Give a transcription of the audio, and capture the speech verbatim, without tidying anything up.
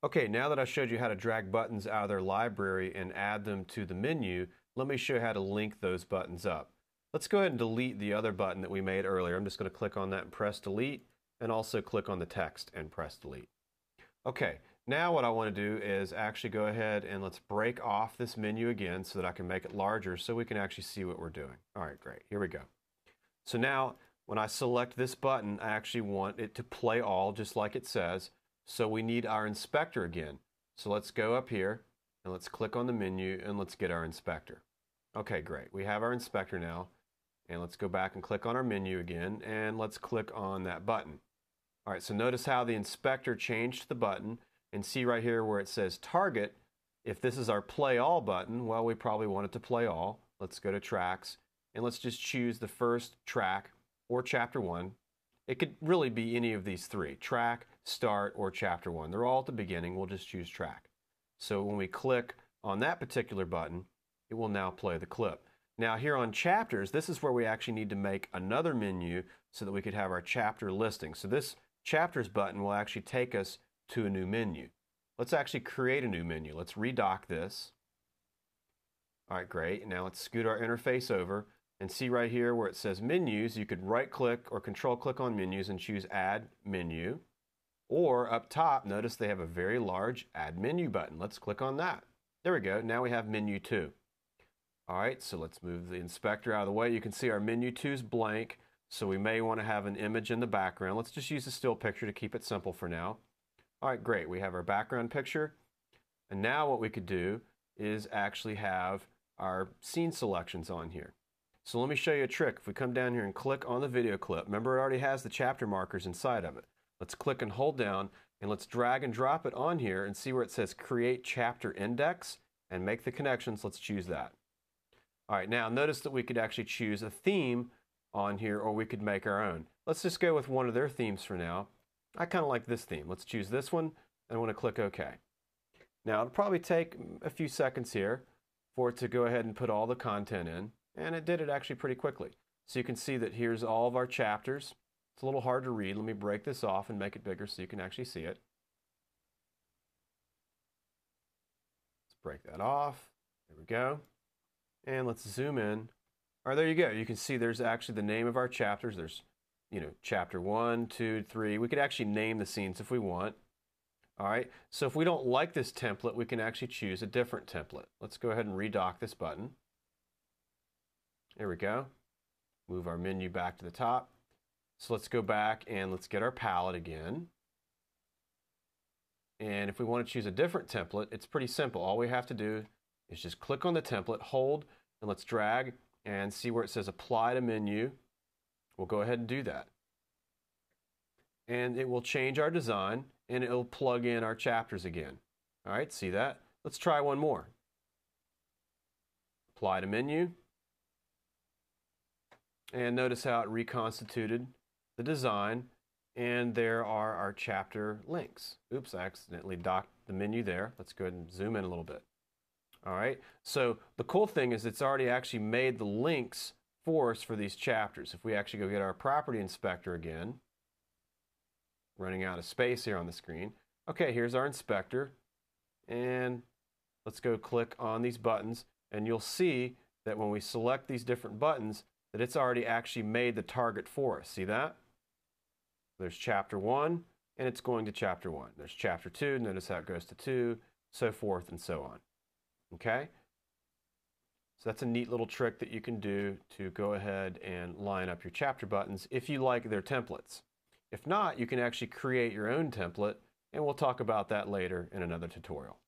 Okay, now that I showed you how to drag buttons out of their library and add them to the menu, let me show you how to link those buttons up. Let's go ahead and delete the other button that we made earlier. I'm just going to click on that and press delete, and also click on the text and press delete. Okay, now what I want to do is actually go ahead and let's break off this menu again so that I can make it larger so we can actually see what we're doing. All right, great. Here we go. So now when I select this button, I actually want it to play all just like it says. So we need our inspector again. So let's go up here and let's click on the menu and let's get our inspector. Okay, great. We have our inspector now. And let's go back and click on our menu again and let's click on that button. All right, so notice how the inspector changed the button, and see right here where it says target. If this is our play all button, well, we probably want it to play all. Let's go to tracks and let's just choose the first track or chapter one. It could really be any of these three, track, start, or chapter one. They're all at the beginning. We'll just choose track. So when we click on that particular button, it will now play the clip. Now here on chapters, this is where we actually need to make another menu so that we could have our chapter listing. So this chapters button will actually take us to a new menu. Let's actually create a new menu. Let's redock this. All right, great. Now let's scoot our interface over and see right here where it says menus. You could right click or control click on menus and choose add menu. Or up top, notice they have a very large add menu button. Let's click on that. There we go. Now we have menu two. All right, so let's move the inspector out of the way. You can see our menu two is blank, so we may want to have an image in the background. Let's just use a still picture to keep it simple for now. All right, great. We have our background picture. And now what we could do is actually have our scene selections on here. So let me show you a trick. If we come down here and click on the video clip, remember it already has the chapter markers inside of it. Let's click and hold down, and let's drag and drop it on here and see where it says create chapter index and make the connections. Let's choose that. All right, now notice that we could actually choose a theme on here, or we could make our own. Let's just go with one of their themes for now. I kind of like this theme. Let's choose this one, and I want to click OK. Now it'll probably take a few seconds here for it to go ahead and put all the content in, and it did it actually pretty quickly. So you can see that here's all of our chapters. It's a little hard to read. Let me break this off and make it bigger so you can actually see it. Let's break that off. There we go. And let's zoom in. All right, there you go. You can see there's actually the name of our chapters. There's, you know, chapter one, two, three. We could actually name the scenes if we want. All right, so if we don't like this template, we can actually choose a different template. Let's go ahead and redock this button. There we go. Move our menu back to the top. So let's go back and let's get our palette again. And if we want to choose a different template, it's pretty simple. All we have to do is just click on the template, hold, and let's drag and see where it says apply to menu. We'll go ahead and do that. And it will change our design, and it'll plug in our chapters again. All right, see that? Let's try one more. Apply to menu. And notice how it reconstituted the design, and there are our chapter links. Oops, I accidentally docked the menu there. Let's go ahead and zoom in a little bit. All right, so the cool thing is it's already actually made the links for us for these chapters. If we actually go get our property inspector again, running out of space here on the screen. Okay, here's our inspector, and let's go click on these buttons, and you'll see that when we select these different buttons, that it's already actually made the target for us. See that? There's chapter one, and it's going to chapter one. There's chapter two, notice how it goes to two, so forth and so on. Okay? So that's a neat little trick that you can do to go ahead and line up your chapter buttons if you like their templates. If not, you can actually create your own template, and we'll talk about that later in another tutorial.